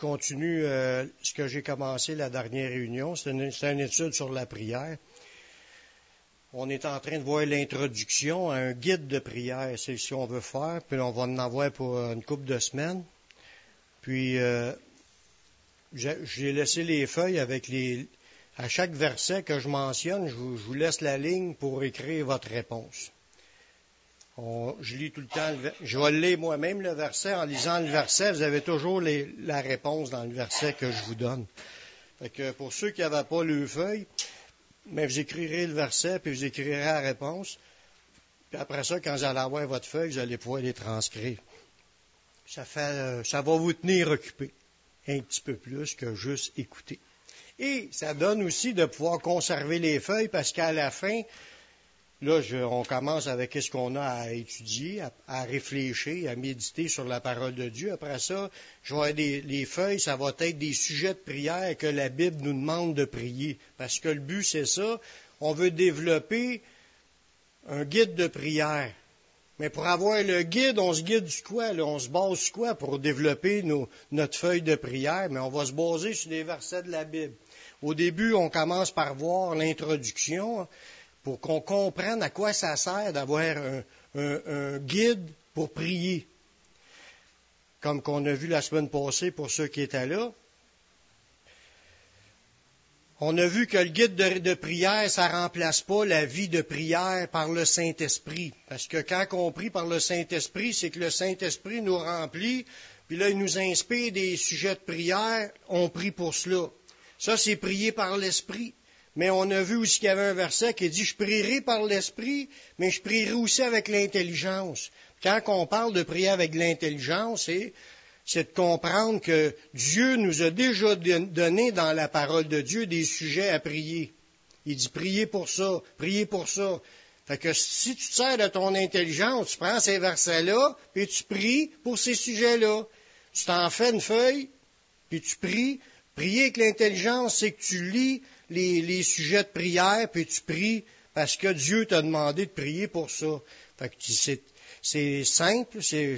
continue ce que j'ai commencé la dernière réunion. C'est une étude sur la prière. On est en train de voir l'introduction à un guide de prière. C'est ce qu'on veut faire. Puis on va en avoir pour une couple de semaines. Puis j'ai laissé les feuilles avec à chaque verset que je mentionne, je vous laisse la ligne pour écrire votre réponse. Je lis tout le temps, je vais le lire moi-même le verset. En lisant le verset, vous avez toujours la réponse dans le verset que je vous donne. Fait que pour ceux qui n'avaient pas le feuille, mais vous écrirez le verset, puis vous écrirez la réponse. Puis après ça, quand vous allez avoir votre feuille, vous allez pouvoir les transcrire. Ça va vous tenir occupé un petit peu plus que juste écouter. Et ça donne aussi de pouvoir conserver les feuilles parce qu'à la fin, là, on commence avec ce qu'on a à étudier, à réfléchir, à méditer sur la parole de Dieu. Après ça, je vais avoir les feuilles, ça va être des sujets de prière que la Bible nous demande de prier. Parce que le but, c'est ça. On veut développer un guide de prière. Mais pour avoir le guide, on se guide sur quoi? Là? On se base sur quoi pour développer notre feuille de prière? Mais on va se baser sur des versets de la Bible. Au début, on commence par voir l'introduction pour qu'on comprenne à quoi ça sert d'avoir un guide pour prier. Comme qu'on a vu la semaine passée pour ceux qui étaient là. On a vu que le guide de prière, ça ne remplace pas la vie de prière par le Saint-Esprit. Parce que quand on prie par le Saint-Esprit, c'est que le Saint-Esprit nous remplit, puis là, il nous inspire des sujets de prière, on prie pour cela. Ça, c'est prier par l'Esprit. Mais on a vu aussi qu'il y avait un verset qui dit « Je prierai par l'Esprit, mais je prierai aussi avec l'intelligence. » Quand on parle de prier avec l'intelligence, c'est de comprendre que Dieu nous a déjà donné dans la parole de Dieu des sujets à prier. Il dit « Priez pour ça, priez pour ça. » Fait que si tu te sers de ton intelligence, tu prends ces versets-là, puis tu pries pour ces sujets-là. Tu t'en fais une feuille, puis tu pries. Prier avec l'intelligence, c'est que tu lis les sujets de prière, puis tu pries parce que Dieu t'a demandé de prier pour ça. Fait que c'est simple,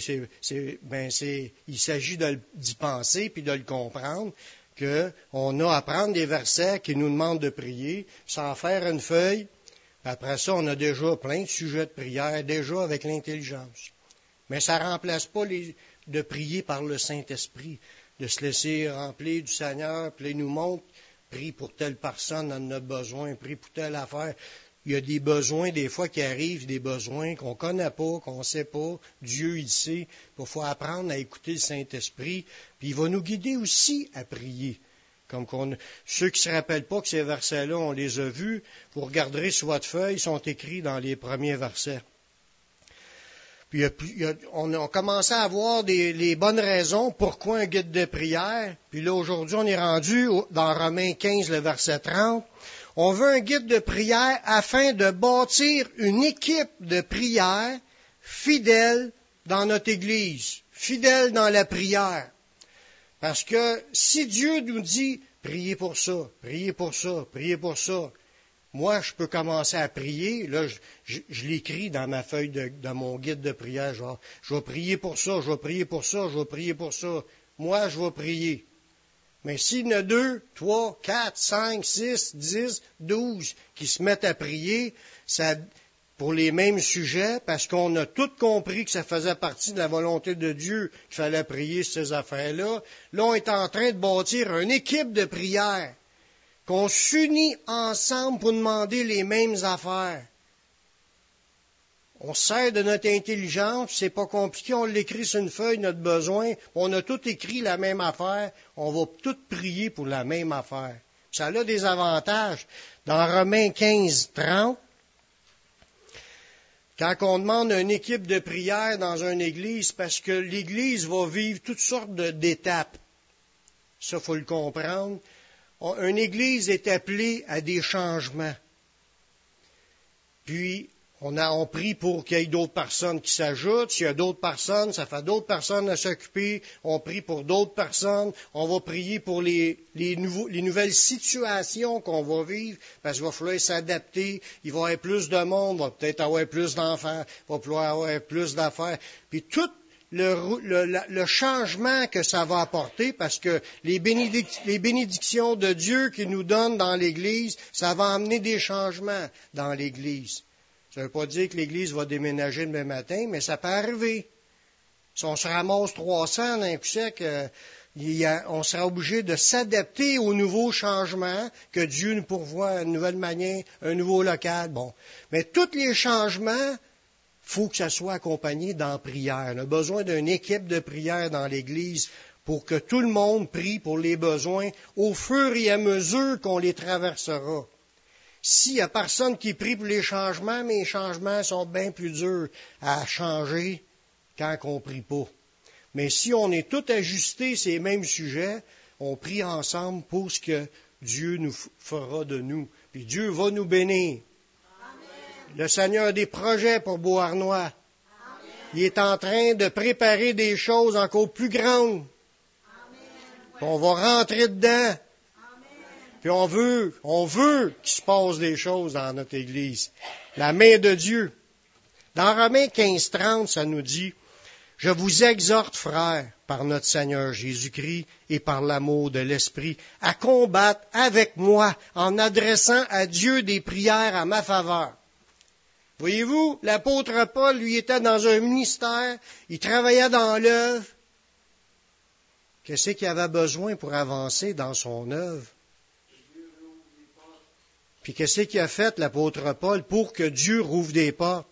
il s'agit d'y penser puis de le comprendre, qu'on a à prendre des versets qui nous demandent de prier, s'en faire une feuille, puis après ça, on a déjà plein de sujets de prière, déjà avec l'intelligence. Mais ça ne remplace pas de prier par le Saint-Esprit, de se laisser remplir du Seigneur, puis il nous montre, prie pour telle personne, on en a besoin, prie pour telle affaire. Il y a des besoins, des fois, qui arrivent, des besoins qu'on ne connaît pas, qu'on ne sait pas. Dieu, il sait. Il faut apprendre à écouter le Saint-Esprit. Puis il va nous guider aussi à prier. Ceux qui ne se rappellent pas que ces versets-là, on les a vus, vous regarderez sur votre feuille, ils sont écrits dans les premiers versets. Puis on a commencé à voir les bonnes raisons pourquoi un guide de prière. Puis là, aujourd'hui, on est rendu dans Romains 15, le verset 30. On veut un guide de prière afin de bâtir une équipe de prière fidèle dans notre Église, fidèle dans la prière. Parce que si Dieu nous dit, priez pour ça, priez pour ça, priez pour ça, moi, je peux commencer à prier. Là, je l'écris dans ma feuille dans mon guide de prière. Genre, je vais prier pour ça, je vais prier pour ça, je vais prier pour ça. Moi, je vais prier. Mais s'il y en a 2, 3, 4, 5, 6, 10, 12 qui se mettent à prier pour les mêmes sujets, parce qu'on a tous compris que ça faisait partie de la volonté de Dieu qu'il fallait prier ces affaires-là, là, on est en train de bâtir une équipe de prière. Qu'on s'unit ensemble pour demander les mêmes affaires. On se sert de notre intelligence, c'est pas compliqué, on l'écrit sur une feuille, notre besoin, on a tout écrit la même affaire, on va tout prier pour la même affaire. Ça a des avantages. Dans Romains 15, 30, quand on demande une équipe de prière dans une église, parce que l'église va vivre toutes sortes d'étapes. Ça, faut le comprendre. Une église est appelée à des changements. Puis, on prie pour qu'il y ait d'autres personnes qui s'ajoutent. S'il y a d'autres personnes, ça fait d'autres personnes à s'occuper. On prie pour d'autres personnes. On va prier pour les nouvelles situations qu'on va vivre, parce qu'il va falloir s'adapter. Il va y avoir plus de monde, il va peut-être avoir plus d'enfants, il va falloir avoir plus d'affaires. Puis tout le changement que ça va apporter, parce que les bénédictions de Dieu qu'il nous donne dans l'Église, ça va amener des changements dans l'Église. Ça ne veut pas dire que l'Église va déménager demain matin, mais ça peut arriver. Si on se ramasse 300 d'un coup sec, on sera obligé de s'adapter aux nouveaux changements que Dieu nous pourvoit, une nouvelle manière, un nouveau local. Bon. Mais tous les changements, faut que ça soit accompagné dans la prière. On a besoin d'une équipe de prière dans l'Église pour que tout le monde prie pour les besoins au fur et à mesure qu'on les traversera. S'il n'y a personne qui prie pour les changements, mais les changements sont bien plus durs à changer quand on ne prie pas. Mais si on est tous ajustés ces mêmes sujets, on prie ensemble pour ce que Dieu nous fera de nous. Puis Dieu va nous bénir. Amen. Le Seigneur a des projets pour Beauharnois. Il est en train de préparer des choses encore plus grandes. Puis on va rentrer dedans. Puis on veut qu'il se passe des choses dans notre Église. La main de Dieu. Dans Romains 15:30, ça nous dit, « Je vous exhorte, frères, par notre Seigneur Jésus-Christ et par l'amour de l'Esprit, à combattre avec moi en adressant à Dieu des prières à ma faveur. » Voyez-vous, l'apôtre Paul, lui, était dans un ministère, il travaillait dans l'œuvre. Qu'est-ce qu'il avait besoin pour avancer dans son œuvre? Puis qu'est-ce qu'il a fait, l'apôtre Paul, pour que Dieu rouvre des portes?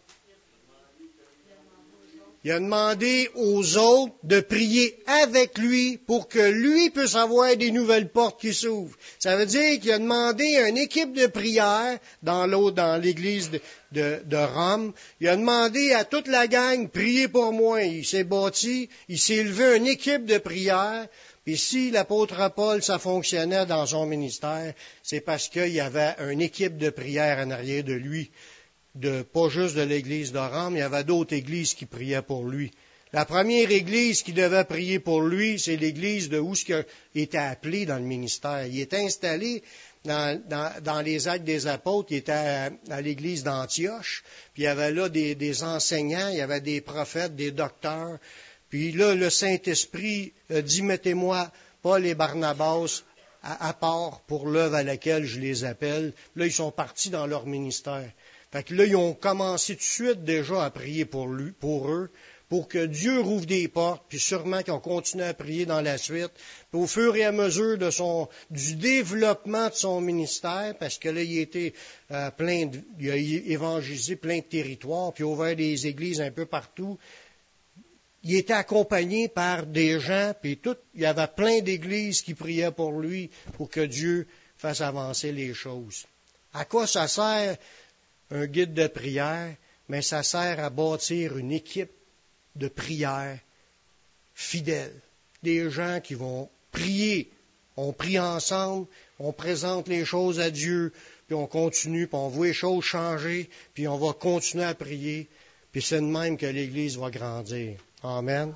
Il a demandé aux autres de prier avec lui pour que lui puisse avoir des nouvelles portes qui s'ouvrent. Ça veut dire qu'il a demandé à une équipe de prière dans l'église de Rome. Il a demandé à toute la gang, priez pour moi. Il s'est bâti, il s'est élevé une équipe de prière. Puis si l'apôtre Paul, ça fonctionnait dans son ministère, c'est parce qu'il y avait une équipe de prière en arrière de lui. Pas juste de l'église de Rome, il y avait d'autres églises qui priaient pour lui. La première église qui devait prier pour lui, c'est l'église de où il était appelé dans le ministère. Il était installé dans les Actes des Apôtres, il était à l'église d'Antioche, puis il y avait là des enseignants, il y avait des prophètes, des docteurs. Puis là, le Saint-Esprit dit, mettez-moi Paul et Barnabas à part pour l'œuvre à laquelle je les appelle. Là, ils sont partis dans leur ministère. Fait que là, ils ont commencé tout de suite déjà à prier pour eux, pour que Dieu rouvre des portes, puis sûrement qu'ils ont continué à prier dans la suite. Puis au fur et à mesure du développement de son ministère, parce que là, il a évangélisé plein de territoires, puis ouvert des églises un peu partout. Il était accompagné par des gens, puis il y avait plein d'églises qui priaient pour lui, pour que Dieu fasse avancer les choses. À quoi ça sert un guide de prière? Mais ça sert à bâtir une équipe de prière fidèle. Des gens qui vont prier. On prie ensemble, on présente les choses à Dieu, puis on continue, puis on voit les choses changer, puis on va continuer à prier, puis c'est de même que l'Église va grandir. Amen.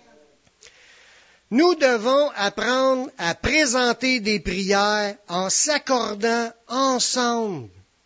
Nous devons apprendre à présenter des prières en s'accordant ensemble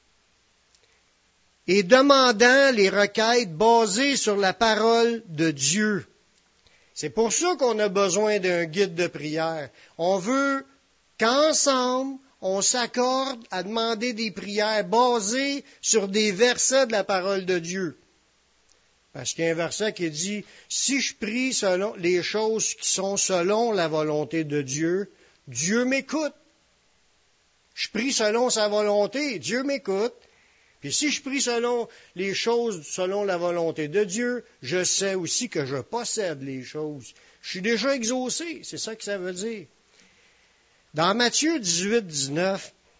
et demandant les requêtes basées sur la parole de Dieu. C'est pour ça qu'on a besoin d'un guide de prière. On veut qu'ensemble, on s'accorde à demander des prières basées sur des versets de la parole de Dieu. Parce qu'il y a un verset qui dit, si je prie selon les choses qui sont selon la volonté de Dieu, Dieu m'écoute. Je prie selon sa volonté, Dieu m'écoute. Puis si je prie selon les choses selon la volonté de Dieu, je sais aussi que je possède les choses. Je suis déjà exaucé, c'est ça que ça veut dire. Dans Matthieu 18-19,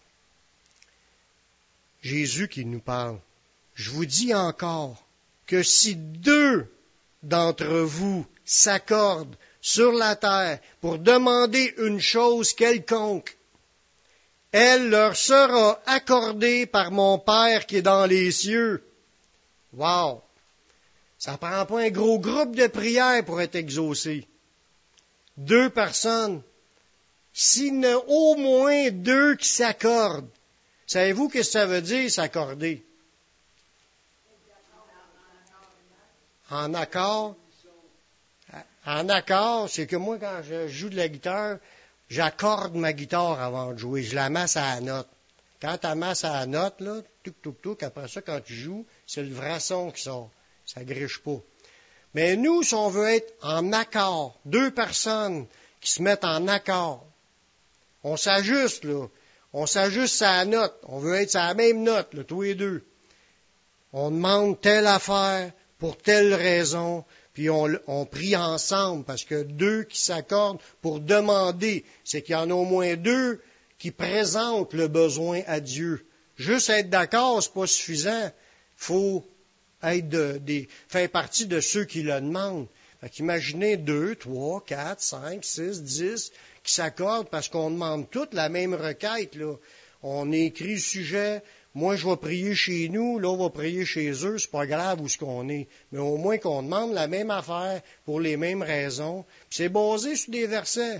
Jésus qui nous parle, je vous dis encore, que si 2 d'entre vous s'accordent sur la terre pour demander une chose quelconque, elle leur sera accordée par mon Père qui est dans les cieux. Wow! Ça prend pas un gros groupe de prières pour être exaucé. 2 personnes. S'il y en a au moins 2 qui s'accordent, savez-vous ce que ça veut dire, s'accorder? En accord En accord, c'est que moi, quand je joue de la guitare, j'accorde ma guitare avant de jouer. Je la masse à la note. Quand tu amasses à la note, là, touc, après ça, quand tu joues, c'est le vrai son qui sort. Ça griche pas. Mais nous, si on veut être en accord, deux personnes qui se mettent en accord, on s'ajuste, là. On s'ajuste à la note. On veut être à la même note, là, tous les deux. On demande telle affaire pour telle raison, puis on prie ensemble, parce que deux qui s'accordent pour demander, c'est qu'il y en a au moins deux qui présentent le besoin à Dieu. Juste être d'accord, c'est pas suffisant. Faut être faire partie de ceux qui le demandent. Fait qu'imaginez 2, 3, 4, 5, 6, 10 qui s'accordent parce qu'on demande toutes la même requête, là. On écrit le sujet. Moi, je vais prier chez nous, là, on va prier chez eux, c'est pas grave où ce qu'on est. Mais au moins qu'on demande la même affaire pour les mêmes raisons. Puis c'est basé sur des versets.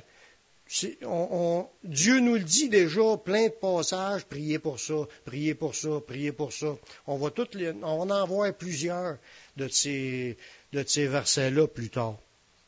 Dieu nous le dit déjà, plein de passages, priez pour ça, priez pour ça, priez pour ça. On va en voir plusieurs de ces versets-là plus tard.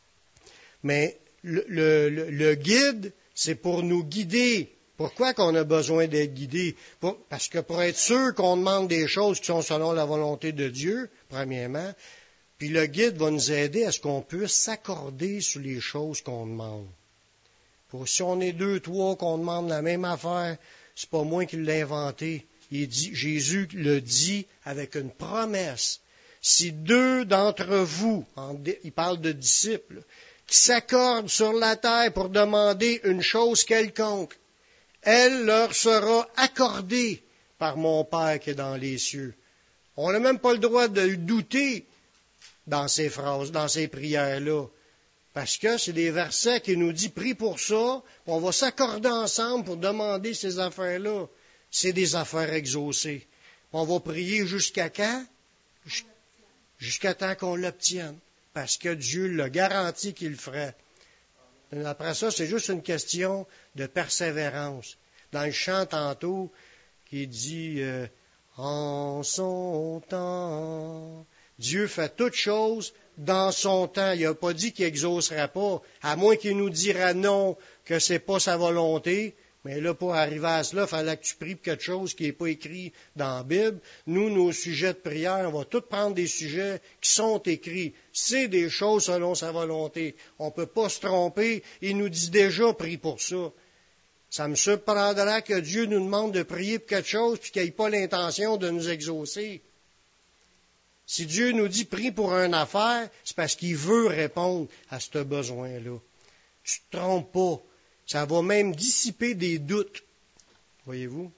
Mais le guide, c'est pour nous guider. Pourquoi qu'on a besoin d'être guidé? Parce que pour être sûr qu'on demande des choses qui sont selon la volonté de Dieu, premièrement, puis le guide va nous aider à ce qu'on puisse s'accorder sur les choses qu'on demande. Si on est 2, 3, qu'on demande la même affaire, c'est pas moi qui l'ai inventé. Jésus le dit avec une promesse. Si 2 d'entre vous, il parle de disciples, qui s'accordent sur la terre pour demander une chose quelconque, elle leur sera accordée par mon Père qui est dans les cieux. On n'a même pas le droit de douter dans ces phrases, dans ces prières-là. Parce que c'est des versets qui nous disent, prie pour ça, on va s'accorder ensemble pour demander ces affaires-là. C'est des affaires exaucées. On va prier jusqu'à quand? Jusqu'à temps qu'on l'obtienne. Parce que Dieu l'a garanti qu'il le ferait. Après ça, c'est juste une question de persévérance. Dans le chant tantôt, qui dit en son temps, Dieu fait toutes choses dans son temps. Il n'a pas dit qu'il n'exaucera pas, à moins qu'il nous dira non, que c'est pas sa volonté. Mais là, pour arriver à cela, il fallait que tu pries pour quelque chose qui n'est pas écrit dans la Bible. Nous, nos sujets de prière, on va tous prendre des sujets qui sont écrits. C'est des choses selon sa volonté. On ne peut pas se tromper. Il nous dit déjà, prie pour ça. Ça me surprendra que Dieu nous demande de prier pour quelque chose puis qu'il n'ait pas l'intention de nous exaucer. Si Dieu nous dit prie pour une affaire, c'est parce qu'il veut répondre à ce besoin-là. Tu ne te trompes pas. Ça va même dissiper des doutes. Voyez-vous?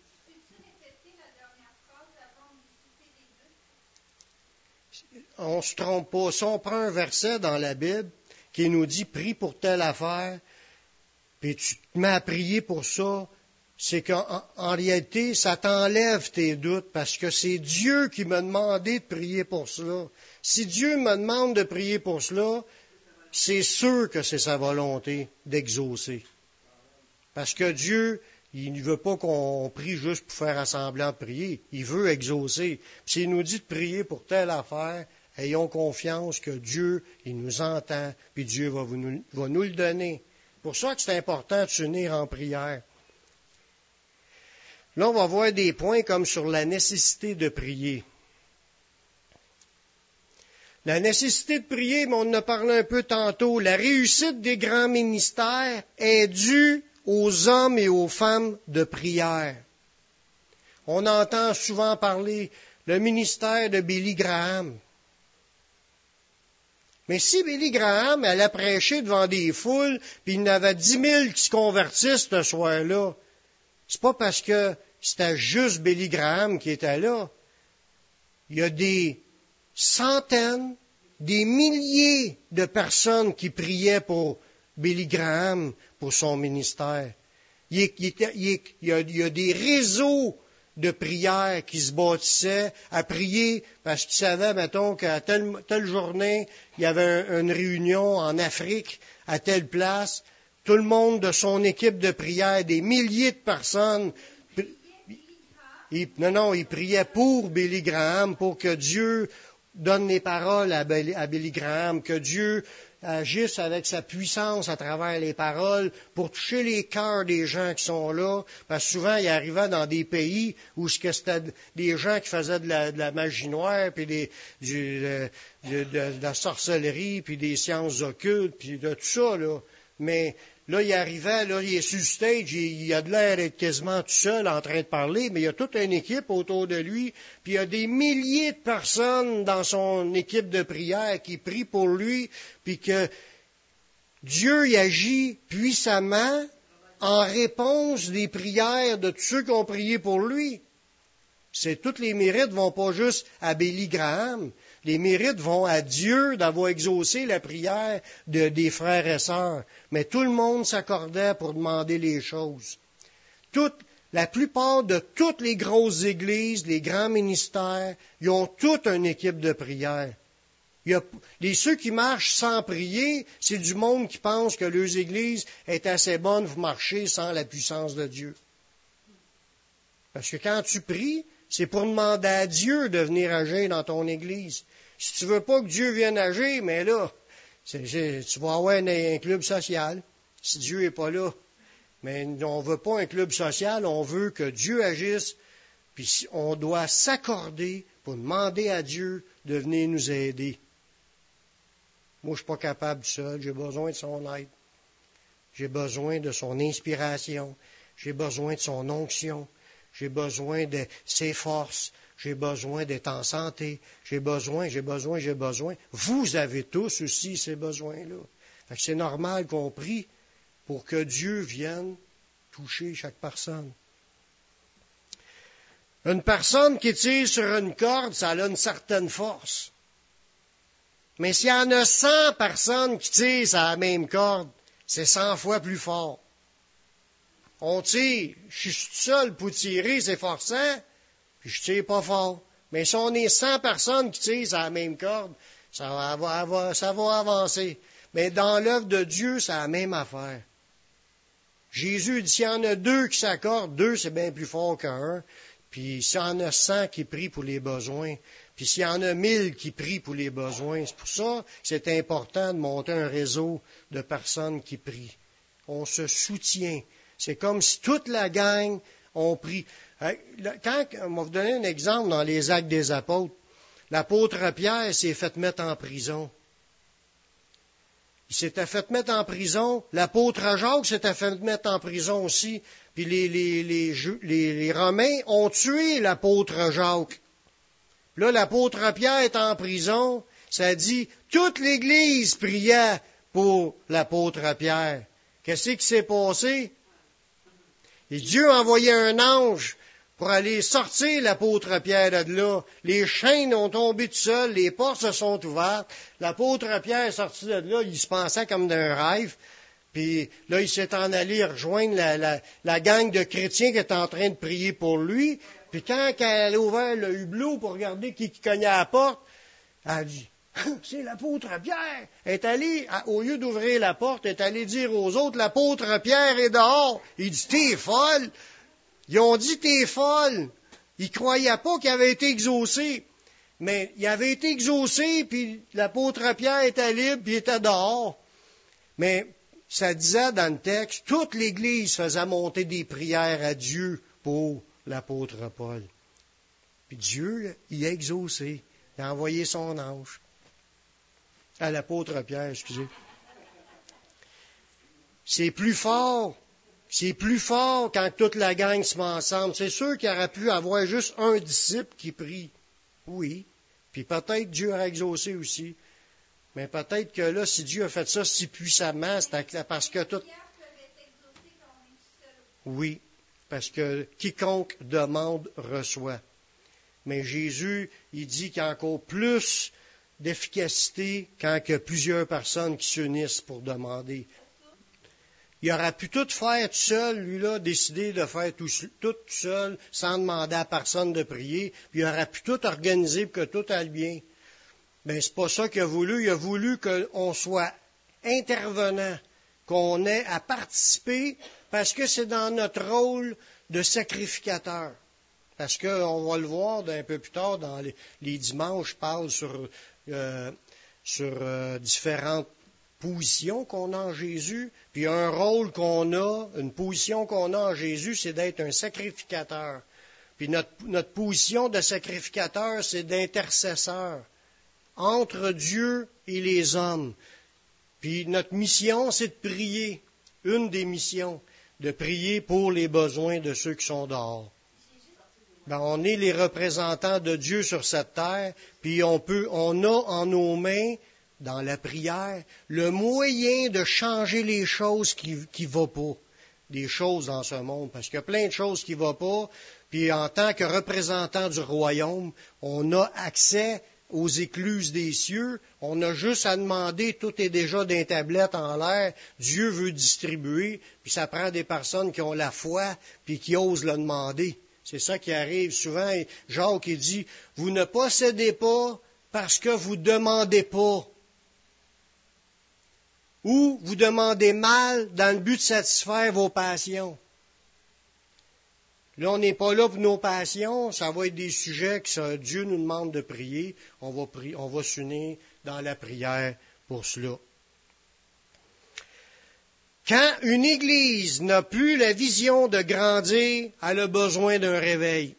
On ne se trompe pas. Si on prend un verset dans la Bible qui nous dit prie pour telle affaire, puis tu te mets à prier pour ça, c'est qu'en réalité, ça t'enlève tes doutes parce que c'est Dieu qui m'a demandé de prier pour cela. Si Dieu me demande de prier pour cela, c'est sûr que c'est sa volonté d'exaucer. Parce que Dieu, il ne veut pas qu'on prie juste pour faire semblant de prier. Il veut exaucer. S'il nous dit de prier pour telle affaire, ayons confiance que Dieu, il nous entend, puis Dieu va nous le donner. C'est pour ça que c'est important de s'unir en prière. Là, on va voir des points comme sur la nécessité de prier. La nécessité de prier, mais on en a parlé un peu tantôt, la réussite des grands ministères est due aux hommes et aux femmes de prière. On entend souvent parler le ministère de Billy Graham. Mais si Billy Graham allait prêcher devant des foules, puis il y en avait 10 000 qui se convertissent ce soir-là, c'est pas parce que c'était juste Billy Graham qui était là. Il y a des centaines, des milliers de personnes qui priaient pour Billy Graham, pour son ministère. Il y a des réseaux de prières qui se bâtissaient à prier parce qu'ils savaient, mettons, qu'à telle journée, il y avait une réunion en Afrique, à telle place. Tout le monde de son équipe de prière, des milliers de personnes, ils priaient pour Billy Graham, pour que Dieu donne les paroles à Billy Graham, que Dieu agisse avec sa puissance à travers les paroles pour toucher les cœurs des gens qui sont là. Parce que souvent, il arrivait dans des pays où c'était des gens qui faisaient de la magie noire, puis de la sorcellerie, puis des sciences occultes, puis de tout ça, là. Mais là, il arrivait, là, il est sur le stage, il a de l'air d'être quasiment tout seul en train de parler, mais il y a toute une équipe autour de lui, puis il y a des milliers de personnes dans son équipe de prière qui prient pour lui, puis que Dieu y agit puissamment en réponse des prières de tous ceux qui ont prié pour lui. Tous les mérites vont pas juste à Billy Graham. Les mérites vont à Dieu d'avoir exaucé la prière des frères et sœurs. Mais tout le monde s'accordait pour demander les choses. La plupart de toutes les grosses églises, les grands ministères, ils ont toute une équipe de prière. Ceux qui marchent sans prier, c'est du monde qui pense que leurs églises est assez bonne pour marcher sans la puissance de Dieu. Parce que quand tu pries, c'est pour demander à Dieu de venir agir dans ton église. Si tu veux pas que Dieu vienne agir, mais là, tu vas avoir un club social, si Dieu est pas là. Mais on veut pas un club social, on veut que Dieu agisse, puis on doit s'accorder pour demander à Dieu de venir nous aider. Moi, je suis pas capable seul, j'ai besoin de son aide. J'ai besoin de son inspiration, j'ai besoin de son onction. J'ai besoin de ses forces. J'ai besoin d'être en santé. J'ai besoin. Vous avez tous aussi ces besoins-là. Fait que c'est normal qu'on prie pour que Dieu vienne toucher chaque personne. Une personne qui tire sur une corde, ça a une certaine force. Mais s'il y en a 100 personnes qui tirent sur la même corde, c'est 100 fois plus fort. On tire, je suis tout seul pour tirer, c'est forçant, puis je tire pas fort. Mais si on est 100 personnes qui tirent sur la même corde, ça va avancer. Mais dans l'œuvre de Dieu, c'est la même affaire. Jésus dit, s'il y en a 2 qui s'accordent, 2 c'est bien plus fort qu'un. Puis s'il y en a 100 qui prient pour les besoins, puis s'il y en a 1000 qui prient pour les besoins, c'est pour ça que c'est important de monter un réseau de personnes qui prient. On se soutient. C'est comme si toute la gang ont pris. On va vous donner un exemple dans les Actes des Apôtres. L'apôtre Pierre s'est fait mettre en prison. Il s'était fait mettre en prison. L'apôtre Jacques s'était fait mettre en prison aussi. Puis les Romains ont tué l'apôtre Jacques. Là, l'apôtre Pierre est en prison. Ça dit, toute l'Église priait pour l'apôtre Pierre. Qu'est-ce qui s'est passé? Et Dieu a envoyé un ange pour aller sortir l'apôtre Pierre de là. Les chaînes ont tombé tout seuls, les portes se sont ouvertes. L'apôtre Pierre est sorti de là, il se pensait comme d'un rêve. Puis là, il s'est en allé rejoindre la gang de chrétiens qui était en train de prier pour lui. Puis quand elle a ouvert le hublot pour regarder qui cognait à la porte, elle a dit, c'est l'apôtre Pierre. Elle est allée, au lieu d'ouvrir la porte, elle est allée dire aux autres, l'apôtre Pierre est dehors. Il dit, t'es folle. Ils ont dit, t'es folle. Ils croyaient pas qu'il avait été exaucé. Mais il avait été exaucé, puis l'apôtre Pierre était libre, puis il était dehors. Mais ça disait dans le texte, toute l'Église faisait monter des prières à Dieu pour l'apôtre Paul. Puis Dieu, il a exaucé. Il a envoyé son ange. À l'apôtre Pierre, excusez. C'est plus fort. C'est plus fort quand toute la gang se met ensemble. C'est sûr qu'il aurait pu avoir juste un disciple qui prie. Oui. Puis peut-être Dieu a exaucé aussi. Mais peut-être que là, si Dieu a fait ça si puissamment, c'est parce que tout... Oui. Parce que quiconque demande reçoit. Mais Jésus, il dit qu'il y a encore plus d'efficacité quand il y a plusieurs personnes qui s'unissent pour demander. Il aurait pu tout faire tout seul, lui-là, décider de faire tout seul, sans demander à personne de prier, puis il aurait pu tout organiser pour que tout aille bien. Ben, c'est pas ça qu'il a voulu. Il a voulu qu'on soit intervenant, qu'on ait à participer, parce que c'est dans notre rôle de sacrificateur. Parce qu'on va le voir un peu plus tard dans les dimanches, je parle sur différentes position qu'on a en Jésus, puis un rôle qu'on a, une position qu'on a en Jésus, c'est d'être un sacrificateur. Puis notre position de sacrificateur, c'est d'intercesseur entre Dieu et les hommes. Puis notre mission, c'est de prier. Une des missions, de prier pour les besoins de ceux qui sont dehors. On est les représentants de Dieu sur cette terre, puis on a en nos mains, dans la prière, le moyen de changer les choses qui ne vont pas, des choses dans ce monde, parce qu'il y a plein de choses qui ne vont pas, puis en tant que représentant du royaume, on a accès aux écluses des cieux, on a juste à demander, tout est déjà dans les tablettes en l'air, Dieu veut distribuer, puis ça prend des personnes qui ont la foi, puis qui osent le demander. C'est ça qui arrive souvent. Jacques, il dit, vous ne possédez pas parce que vous ne demandez pas. Ou vous demandez mal dans le but de satisfaire vos passions. Là, on n'est pas là pour nos passions, ça va être des sujets que Dieu nous demande de prier. On va s'unir dans la prière pour cela. Quand une Église n'a plus la vision de grandir, elle a besoin d'un réveil.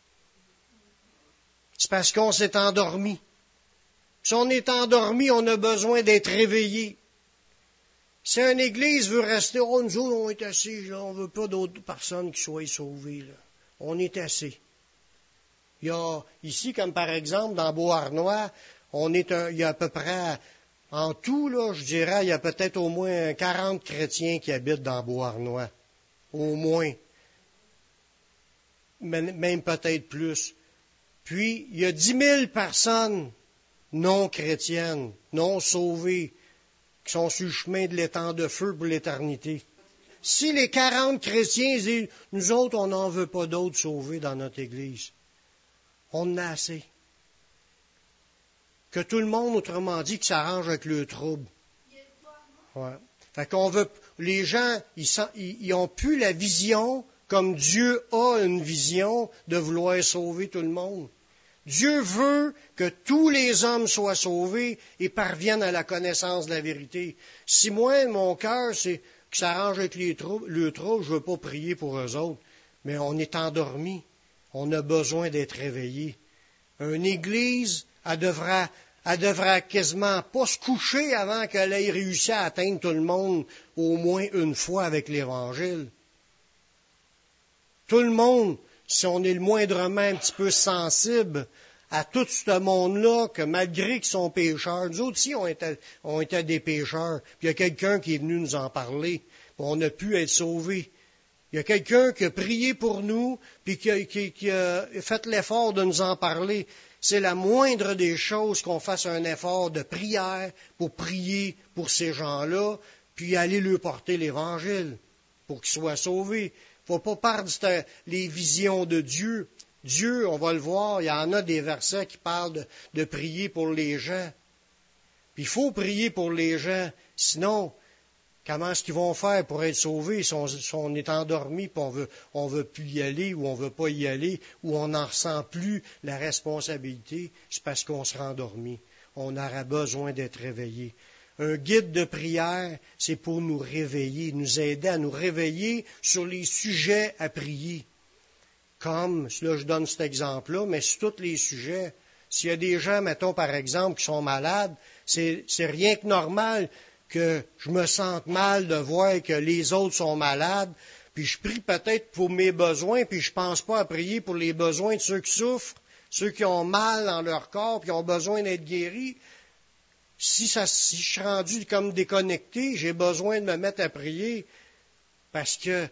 C'est parce qu'on s'est endormi. Si on est endormi, on a besoin d'être réveillé. Si une Église veut rester, oh, nous autres, on est assez, là, on ne veut pas d'autres personnes qui soient sauvées. Là. On est assez. Il y a ici, comme par exemple, dans Beauharnois, il y a à peu près, en tout, là, je dirais, il y a peut-être au moins 40 chrétiens qui habitent dans Beauharnois. Au moins. Même peut-être plus. Puis, il y a 10 000 personnes non chrétiennes, non sauvées, qui sont sur le chemin de l'étang de feu pour l'éternité. Si les 40 chrétiens disent, nous autres, on n'en veut pas d'autres sauvés dans notre Église, on en a assez. Que tout le monde, autrement dit, qui s'arrange avec le trouble. Ouais. Fait qu'on veut, les gens, ils ont plus la vision, comme Dieu a une vision, de vouloir sauver tout le monde. Dieu veut que tous les hommes soient sauvés et parviennent à la connaissance de la vérité. Si moi, mon cœur, c'est qu'ils s'arrangent avec le trouble, je ne veux pas prier pour eux autres. Mais on est endormi. On a besoin d'être réveillé. Une Église, elle devra quasiment pas se coucher avant qu'elle ait réussi à atteindre tout le monde au moins une fois avec l'Évangile. Tout le monde, si on est le moindrement un petit peu sensible à tout ce monde-là, que malgré qu'ils sont pécheurs, nous autres aussi, on était des pécheurs, puis il y a quelqu'un qui est venu nous en parler, puis on a pu être sauvés. Il y a quelqu'un qui a prié pour nous, puis qui a fait l'effort de nous en parler. C'est la moindre des choses qu'on fasse un effort de prière pour prier pour ces gens-là, puis aller leur porter l'Évangile pour qu'ils soient sauvés. Il ne faut pas perdre les visions de Dieu. Dieu, on va le voir, il y en a des versets qui parlent de prier pour les gens. Puis il faut prier pour les gens, sinon, comment est-ce qu'ils vont faire pour être sauvés si on est endormi, puis on veut plus y aller, ou on veut pas y aller, ou on n'en ressent plus la responsabilité, c'est parce qu'on sera endormi. On aura besoin d'être réveillé. Un guide de prière, c'est pour nous réveiller, nous aider à nous réveiller sur les sujets à prier. Comme, là je donne cet exemple-là, mais sur tous les sujets. S'il y a des gens, mettons par exemple, qui sont malades, c'est rien que normal que je me sente mal de voir que les autres sont malades, puis je prie peut-être pour mes besoins, puis je pense pas à prier pour les besoins de ceux qui souffrent, ceux qui ont mal dans leur corps, puis qui ont besoin d'être guéris. Si je suis rendu comme déconnecté, j'ai besoin de me mettre à prier, parce que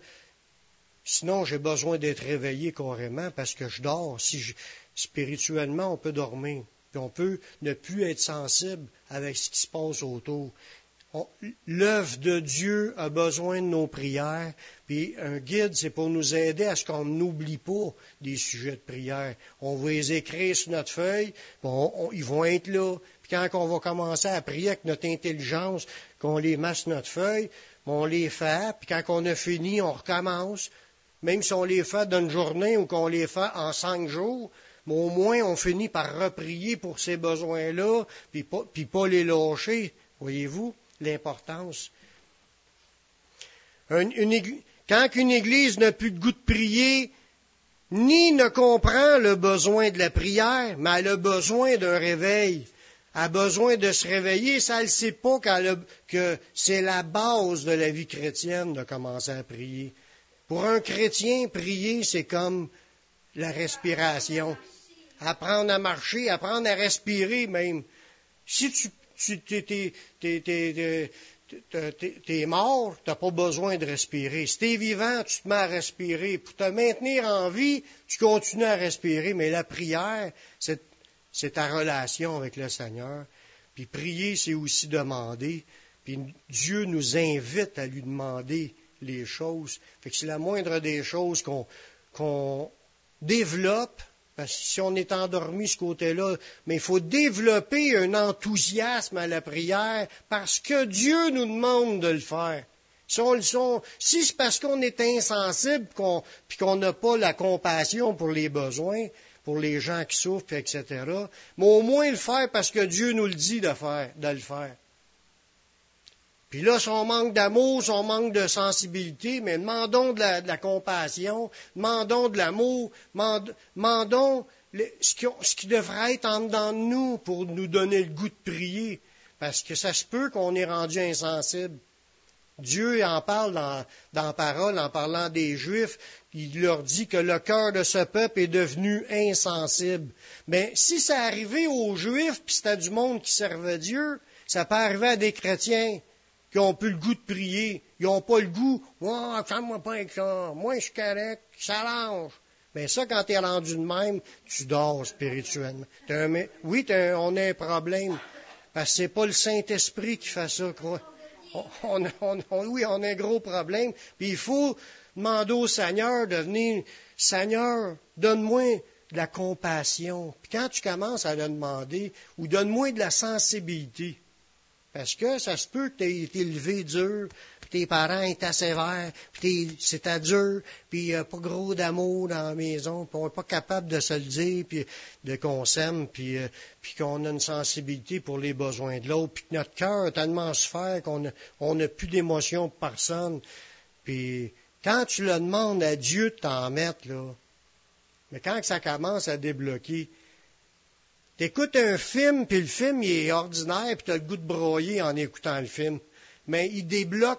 sinon j'ai besoin d'être réveillé carrément, parce que je dors. Spirituellement, on peut dormir, puis on peut ne plus être sensible avec ce qui se passe autour. L'œuvre de Dieu a besoin de nos prières, puis un guide, c'est pour nous aider à ce qu'on n'oublie pas des sujets de prière. On va les écrire sur notre feuille, ils vont être là, puis quand on va commencer à prier avec notre intelligence, qu'on les met sur notre feuille, on les fait, puis quand on a fini, on recommence, même si on les fait d'une journée ou qu'on les fait en 5 jours, mais au moins on finit par reprier pour ces besoins-là, puis pas les lâcher, voyez-vous. l'importance. Quand une Église n'a plus de goût de prier, ni ne comprend le besoin de la prière, mais elle a besoin d'un réveil. Elle a besoin de se réveiller, ça ne sait pas que c'est la base de la vie chrétienne de commencer à prier. Pour un chrétien, prier, c'est comme la respiration. Apprendre à marcher, apprendre à respirer même. Si t'es mort, t'as pas besoin de respirer. Si t'es vivant, tu te mets à respirer. Pour te maintenir en vie, tu continues à respirer. Mais la prière, c'est ta relation avec le Seigneur. Puis prier, c'est aussi demander. Puis Dieu nous invite à lui demander les choses. Fait que c'est la moindre des choses qu'on développe. Parce que si on est endormi ce côté-là, mais il faut développer un enthousiasme à la prière parce que Dieu nous demande de le faire. Si c'est parce qu'on est insensible puis qu'on n'a pas la compassion pour les besoins, pour les gens qui souffrent, etc., mais au moins le faire parce que Dieu nous le dit de le faire. Puis là, si on manque d'amour, si on manque de sensibilité, mais demandons de la compassion, demandons de l'amour, demandons ce qui devrait être en dedans de nous pour nous donner le goût de prier. Parce que ça se peut qu'on est rendu insensible. Dieu en parle dans la parole, en parlant des Juifs, il leur dit que le cœur de ce peuple est devenu insensible. Mais si ça arrivait aux Juifs, puis c'était du monde qui servait Dieu, ça peut arriver à des chrétiens qui n'ont plus le goût de prier. Ils n'ont pas le goût. Oh, ça ne va pas avec ça. Moi, je suis correct. Ça l'arrange. Mais ça, quand tu es rendu de même, tu dors spirituellement. Oui, on a un problème. Parce que c'est pas le Saint-Esprit qui fait ça, quoi. Oui, on a un gros problème. Puis il faut demander au Seigneur de venir. Seigneur, donne-moi de la compassion. Puis quand tu commences à le demander, ou donne-moi de la sensibilité. Parce que ça se peut que tu aies été élevé dur, puis tes parents étaient sévères, puis c'était dur, puis pas gros d'amour dans la maison, puis on n'est pas capable de se le dire, puis qu'on s'aime, puis qu'on a une sensibilité pour les besoins de l'autre, puis que notre cœur a tellement souffert qu'on n'a plus d'émotion pour personne. Puis quand tu le demandes à Dieu de t'en mettre, là, mais quand ça commence à débloquer, t'écoutes un film, puis le film, il est ordinaire, puis t'as le goût de broyer en écoutant le film. Mais il débloque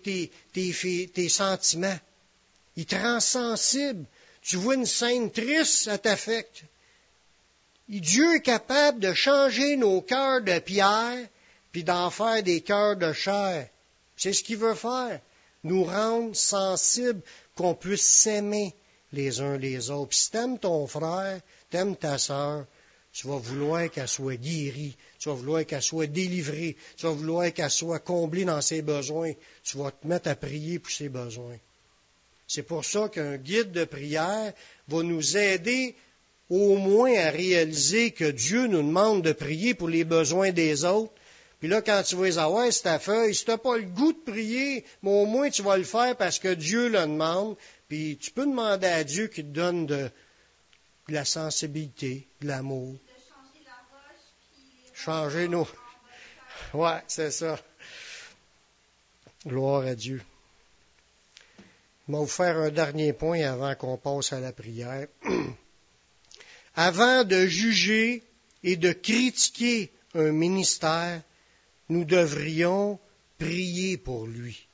tes sentiments. Il te rend sensible. Tu vois une scène triste, ça t'affecte. Dieu est capable de changer nos cœurs de pierre, puis d'en faire des cœurs de chair. C'est ce qu'il veut faire. Nous rendre sensibles, qu'on puisse s'aimer les uns les autres. Puis si t'aimes ton frère, t'aimes ta sœur, tu vas vouloir qu'elle soit guérie, tu vas vouloir qu'elle soit délivrée, tu vas vouloir qu'elle soit comblée dans ses besoins. Tu vas te mettre à prier pour ses besoins. C'est pour ça qu'un guide de prière va nous aider au moins à réaliser que Dieu nous demande de prier pour les besoins des autres. Puis là, quand tu vas les avoir, c'est ta feuille. Si tu n'as pas le goût de prier, mais au moins tu vas le faire parce que Dieu le demande. Puis tu peux demander à Dieu qu'il te donne de la sensibilité, de l'amour. Changer nos... Ouais, c'est ça. Gloire à Dieu. Je vais vous faire un dernier point avant qu'on passe à la prière. Avant de juger et de critiquer un ministère, nous devrions prier pour lui.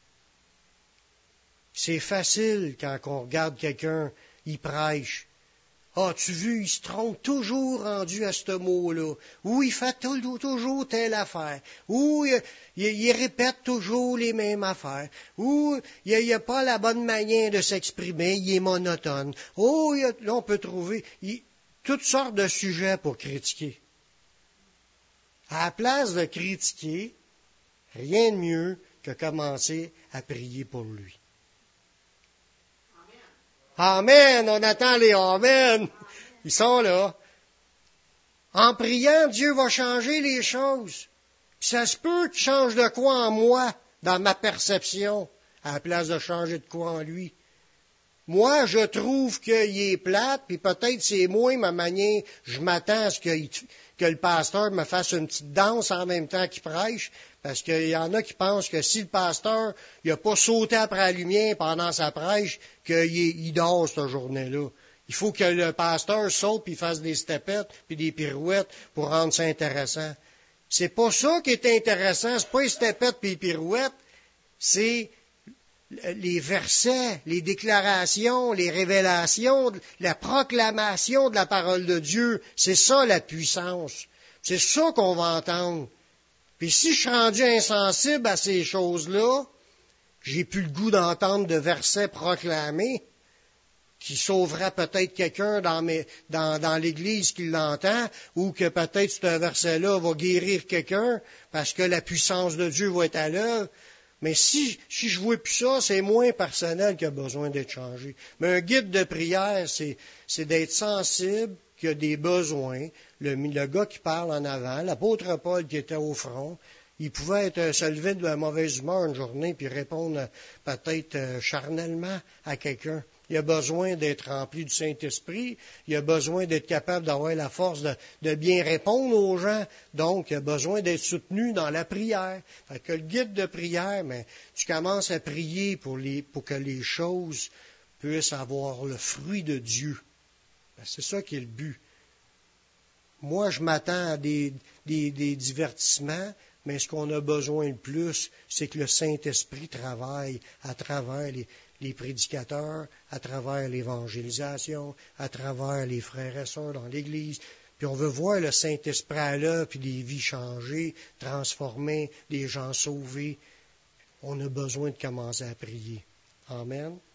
C'est facile quand on regarde quelqu'un, il prêche. Ah, tu vu, il se trompe toujours rendu à ce mot-là. Ou il fait toujours telle affaire. Ou il répète toujours les mêmes affaires. Ou il n'a pas la bonne manière de s'exprimer, il est monotone. Oh, là, on peut trouver toutes sortes de sujets pour critiquer. À la place de critiquer, rien de mieux que commencer à prier pour lui. Amen, on attend les Amen. Ils sont là. En priant, Dieu va changer les choses. Puis ça se peut qu'il change de quoi en moi, dans ma perception, à la place de changer de quoi en lui. Moi, je trouve qu'il est plate, puis peut-être c'est moi, ma manière, je m'attends à ce que le pasteur me fasse une petite danse en même temps qu'il prêche, Parce qu'il y en a qui pensent que si le pasteur n'a pas sauté après la lumière pendant sa prêche, qu'il dort cette journée-là. Il faut que le pasteur saute puis fasse des stepettes puis des pirouettes pour rendre ça intéressant. C'est pas ça qui est intéressant, c'est pas les stepettes puis les pirouettes, c'est les versets, les déclarations, les révélations, la proclamation de la parole de Dieu. C'est ça la puissance. C'est ça qu'on va entendre. Puis si je suis rendu insensible à ces choses-là, j'ai plus le goût d'entendre de versets proclamés qui sauvera peut-être quelqu'un dans l'Église qui l'entend, ou que peut-être ce verset-là va guérir quelqu'un parce que la puissance de Dieu va être à l'œuvre. Mais si je vois plus ça, c'est moins personnel qui a besoin d'être changé. Mais un guide de prière, c'est d'être sensible qu'il y a des besoins. Le gars qui parle en avant, l'apôtre Paul qui était au front, il pouvait se lever de la mauvaise humeur une journée puis répondre peut-être charnellement à quelqu'un. Il a besoin d'être rempli du Saint-Esprit. Il a besoin d'être capable d'avoir la force de bien répondre aux gens. Donc, il a besoin d'être soutenu dans la prière. Fait que le guide de prière, mais tu commences à prier pour que les choses puissent avoir le fruit de Dieu. Ben, c'est ça qui est le but. Moi, je m'attends à des divertissements, mais ce qu'on a besoin le plus, c'est que le Saint-Esprit travaille à travers les prédicateurs, à travers l'évangélisation, à travers les frères et sœurs dans l'Église. Puis on veut voir le Saint-Esprit à l'œuvre, puis des vies changées, transformées, des gens sauvés. On a besoin de commencer à prier. Amen.